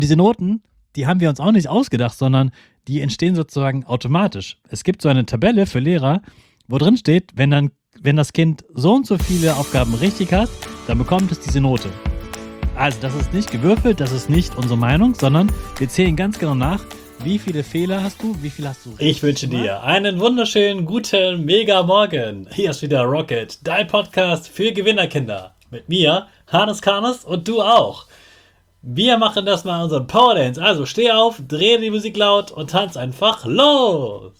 Diese Noten, die haben wir uns auch nicht ausgedacht, sondern die entstehen sozusagen automatisch. Es gibt so eine Tabelle für Lehrer, wo drin steht, wenn das Kind so und so viele Aufgaben richtig hat, dann bekommt es diese Note. Also das ist nicht gewürfelt, das ist nicht unsere Meinung, sondern wir zählen ganz genau nach, wie viele Fehler hast du, wie viel hast du richtig Ich wünsche gemacht. dir einen wunderschönen, guten, mega Morgen. Hier ist wieder Rocket, dein Podcast für Gewinnerkinder. Mit mir, Hannes Karnes und du auch. Wir machen das mal unseren Power Dance. Also steh auf, dreh die Musik laut und tanz einfach los.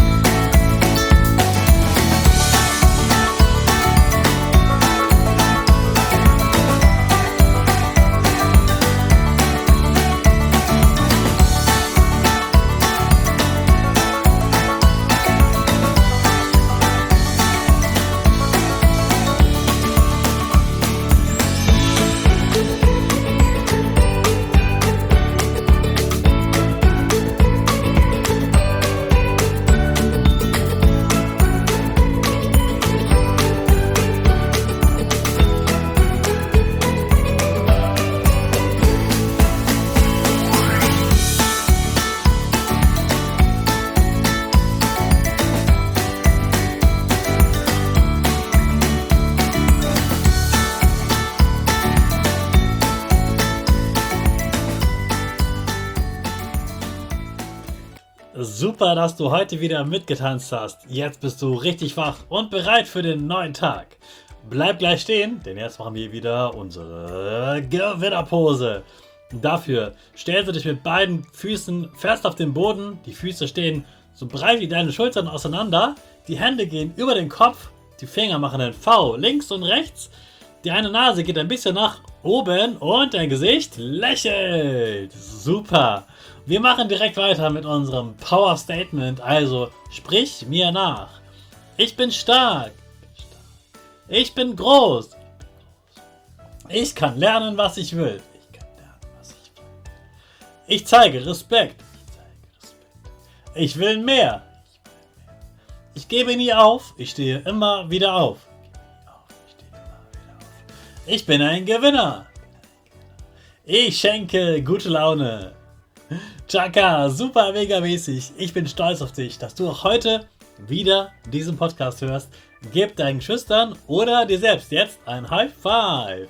Super, dass du heute wieder mitgetanzt hast. Jetzt bist du richtig wach und bereit für den neuen Tag. Bleib gleich stehen, denn jetzt machen wir wieder unsere Gewinnerpose. Dafür stellst du dich mit beiden Füßen fest auf den Boden. Die Füße stehen so breit wie deine Schultern auseinander. Die Hände gehen über den Kopf. Die Finger machen ein V links und rechts. Die eine Nase geht ein bisschen nach oben und dein Gesicht lächelt. Super. Wir machen direkt weiter mit unserem Power Statement. Also sprich mir nach. Ich bin stark. Ich bin groß. Ich kann lernen, was ich will. Ich zeige Respekt. Ich will mehr. Ich gebe nie auf. Ich stehe immer wieder auf. Ich bin ein Gewinner. Ich schenke gute Laune. Chaka, super mega mäßig. Ich bin stolz auf dich, dass du auch heute wieder diesen Podcast hörst. Gib deinen Geschwistern oder dir selbst jetzt ein High Five.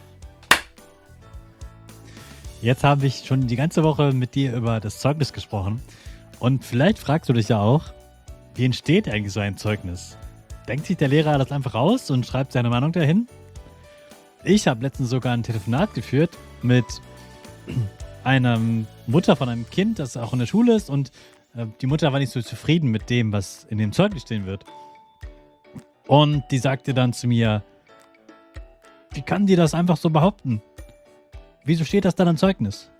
Jetzt habe ich schon die ganze Woche mit dir über das Zeugnis gesprochen. Und vielleicht fragst du dich ja auch, wie entsteht eigentlich so ein Zeugnis? Denkt sich der Lehrer das einfach aus und schreibt seine Meinung dahin? Ich habe letztens sogar ein Telefonat geführt mit einer Mutter von einem Kind, das auch in der Schule ist, und die Mutter war nicht so zufrieden mit dem, was in dem Zeugnis stehen wird. Und die sagte dann zu mir, wie kann die das einfach so behaupten? Wieso steht das dann im Zeugnis?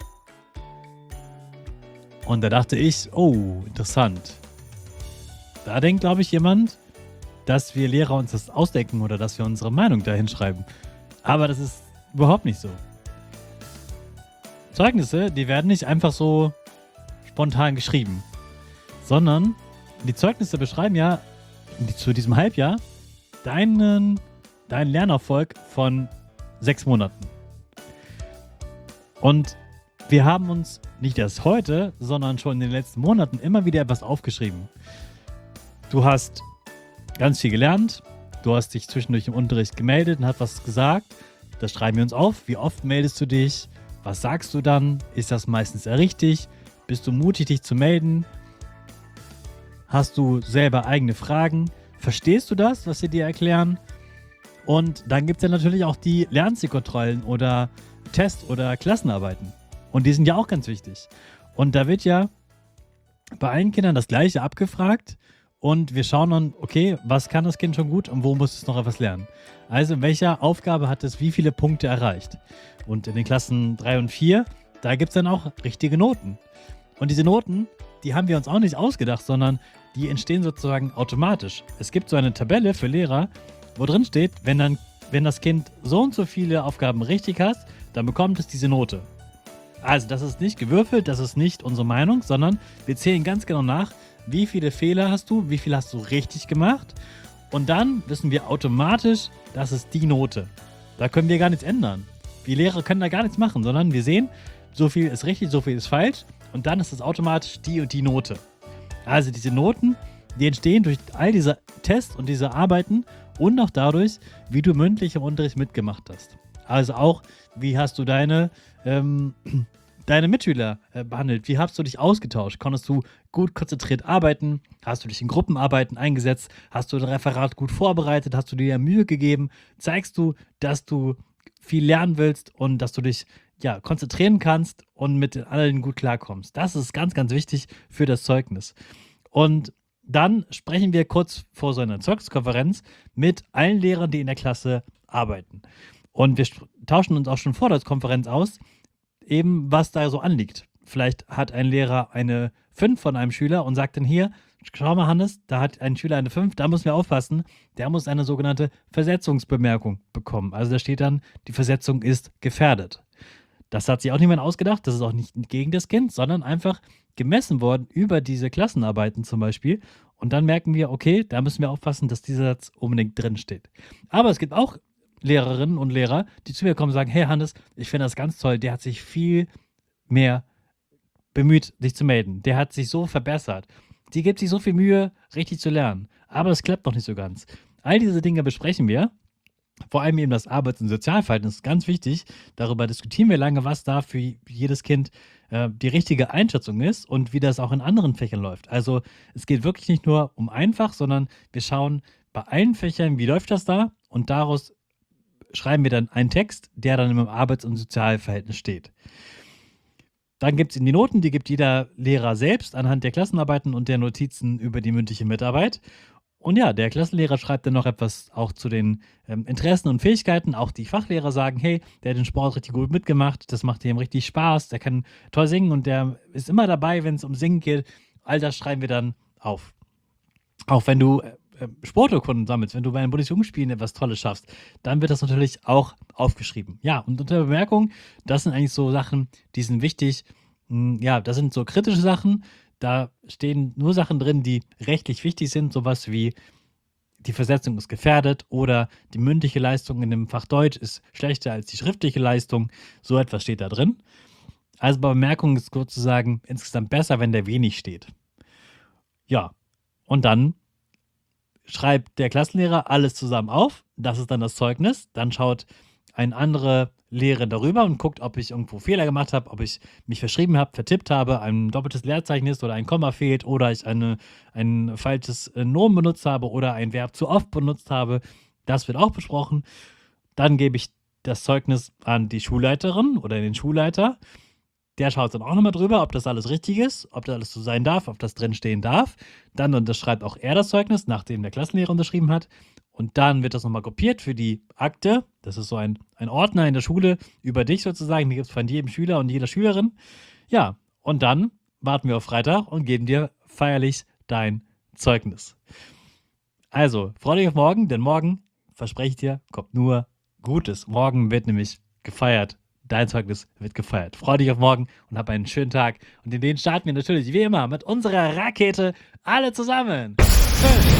Und da dachte ich, oh, interessant. Da denkt, glaube ich, jemand, dass wir Lehrer uns das ausdenken oder dass wir unsere Meinung da hinschreiben. Aber das ist überhaupt nicht so. Zeugnisse, die werden nicht einfach so spontan geschrieben, sondern die Zeugnisse beschreiben ja zu diesem Halbjahr deinen Lernerfolg von 6 Monaten. Und wir haben uns nicht erst heute, sondern schon in den letzten Monaten immer wieder etwas aufgeschrieben. Du hast ganz viel gelernt, du hast dich zwischendurch im Unterricht gemeldet und hast was gesagt. Das schreiben wir uns auf. Wie oft meldest du dich? Was sagst du dann? Ist das meistens richtig? Bist du mutig, dich zu melden? Hast du selber eigene Fragen? Verstehst du das, was sie dir erklären? Und dann gibt es ja natürlich auch die Lernzielkontrollen oder Test- oder Klassenarbeiten. Und die sind ja auch ganz wichtig. Und da wird ja bei allen Kindern das Gleiche abgefragt. Und wir schauen dann, okay, was kann das Kind schon gut und wo muss es noch etwas lernen? Also in welcher Aufgabe hat es wie viele Punkte erreicht? Und in den Klassen 3 und 4, da gibt es dann auch richtige Noten. Und diese Noten, die haben wir uns auch nicht ausgedacht, sondern die entstehen sozusagen automatisch. Es gibt so eine Tabelle für Lehrer, wo drin steht, wenn das Kind so und so viele Aufgaben richtig hat, dann bekommt es diese Note. Also das ist nicht gewürfelt, das ist nicht unsere Meinung, sondern wir zählen ganz genau nach, wie viele Fehler hast du, wie viel hast du richtig gemacht, und dann wissen wir automatisch, das ist die Note. Da können wir gar nichts ändern. Wir Lehrer können da gar nichts machen, sondern wir sehen, so viel ist richtig, so viel ist falsch und dann ist es automatisch die und die Note. Also diese Noten, die entstehen durch all diese Tests und diese Arbeiten und auch dadurch, wie du mündlich im Unterricht mitgemacht hast. Also auch, wie hast du deine Mitschüler behandelt? Wie hast du dich ausgetauscht? Konntest du gut konzentriert arbeiten? Hast du dich in Gruppenarbeiten eingesetzt? Hast du das Referat gut vorbereitet? Hast du dir Mühe gegeben? Zeigst du, dass du viel lernen willst und dass du dich konzentrieren kannst und mit den anderen gut klarkommst? Das ist ganz, ganz wichtig für das Zeugnis. Und dann sprechen wir kurz vor so einer Zeugniskonferenz mit allen Lehrern, die in der Klasse arbeiten. Und wir tauschen uns auch schon vor der Konferenz aus, eben was da so anliegt. Vielleicht hat ein Lehrer eine 5 von einem Schüler und sagt dann hier, schau mal Hannes, da hat ein Schüler eine 5, da müssen wir aufpassen, der muss eine sogenannte Versetzungsbemerkung bekommen. Also da steht dann, die Versetzung ist gefährdet. Das hat sich auch niemand ausgedacht, das ist auch nicht gegen das Kind, sondern einfach gemessen worden über diese Klassenarbeiten zum Beispiel. Und dann merken wir, okay, da müssen wir aufpassen, dass dieser Satz unbedingt drin steht. Aber es gibt auch Lehrerinnen und Lehrer, die zu mir kommen und sagen, hey Hannes, ich finde das ganz toll, der hat sich viel mehr bemüht, sich zu melden. Der hat sich so verbessert. Die gibt sich so viel Mühe, richtig zu lernen. Aber es klappt noch nicht so ganz. All diese Dinge besprechen wir. Vor allem eben das Arbeits- und Sozialverhalten ist ganz wichtig. Darüber diskutieren wir lange, was da für jedes Kind die richtige Einschätzung ist und wie das auch in anderen Fächern läuft. Also es geht wirklich nicht nur um ein Fach, sondern wir schauen bei allen Fächern, wie läuft das da und daraus schreiben wir dann einen Text, der dann im Arbeits- und Sozialverhältnis steht. Dann gibt es in die Noten, die gibt jeder Lehrer selbst anhand der Klassenarbeiten und der Notizen über die mündliche Mitarbeit. Und ja, der Klassenlehrer schreibt dann noch etwas auch zu den Interessen und Fähigkeiten. Auch die Fachlehrer sagen, hey, der hat den Sport richtig gut mitgemacht, das macht ihm richtig Spaß, der kann toll singen und der ist immer dabei, wenn es um Singen geht. All das schreiben wir dann auf. Auch wenn du Sporturkunden sammelst, wenn du bei den Bundesjugendspielen etwas Tolles schaffst, dann wird das natürlich auch aufgeschrieben. Ja, und unter Bemerkung, das sind eigentlich so Sachen, die sind wichtig. Ja, das sind so kritische Sachen. Da stehen nur Sachen drin, die rechtlich wichtig sind, sowas wie die Versetzung ist gefährdet oder die mündliche Leistung in dem Fach Deutsch ist schlechter als die schriftliche Leistung. So etwas steht da drin. Also bei Bemerkungen ist sozusagen insgesamt besser, wenn da wenig steht. Ja, und dann schreibt der Klassenlehrer alles zusammen auf. Das ist dann das Zeugnis. Dann schaut ein anderer Lehrer darüber und guckt, ob ich irgendwo Fehler gemacht habe, ob ich mich verschrieben habe, vertippt habe, ein doppeltes Leerzeichen ist oder ein Komma fehlt oder ich ein falsches Nomen benutzt habe oder ein Verb zu oft benutzt habe. Das wird auch besprochen. Dann gebe ich das Zeugnis an die Schulleiterin oder den Schulleiter. Der schaut dann auch nochmal drüber, ob das alles richtig ist, ob das alles so sein darf, ob das drin stehen darf. Dann unterschreibt auch er das Zeugnis, nachdem der Klassenlehrer unterschrieben hat. Und dann wird das nochmal kopiert für die Akte. Das ist so ein Ordner in der Schule über dich sozusagen. Die gibt es von jedem Schüler und jeder Schülerin. Ja, und dann warten wir auf Freitag und geben dir feierlich dein Zeugnis. Also, freu dich auf morgen, denn morgen, verspreche ich dir, kommt nur Gutes. Morgen wird nämlich gefeiert. Dein Zeugnis wird gefeiert. Freu dich auf morgen und hab einen schönen Tag. Und in den starten wir natürlich wie immer mit unserer Rakete alle zusammen. 5,